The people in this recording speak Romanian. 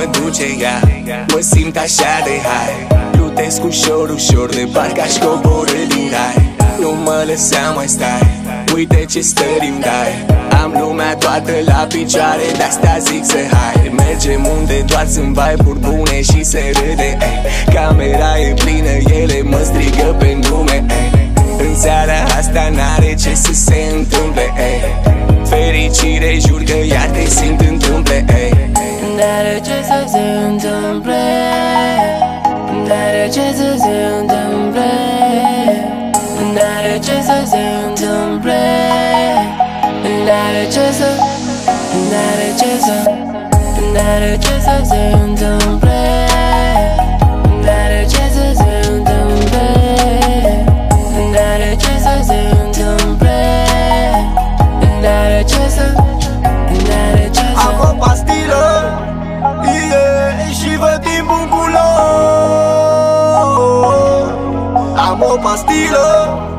duce ea. Mă simt așa de high, plutesc ușor, ușor, de parcă aș coborî din rai. Nu mă lăsa, mai stai, uite ce stări îmi dai. Am lumea toată la picioare, de-asta zic să hai. Mergem unde doar sunt vibe-uri bune și se râde, ey. Camera e plină, ele mă strigă pe nume, ey. În seara asta n-are ce să se întâmple, ey. Fericire, jur că iar te simt întâmple, ey. N-are ce să se întâmple, n-are ce să se întâmple, n-are ce să se întâmple, n-are ce să, n-are ce să, n-are ce să se întâmple, n-are ce să se întâmple, n-are ce să se întâmple, n-are ce să, n-are ce să. Am o pastilă, yeah, și văd timpul în culori. Am o pastilă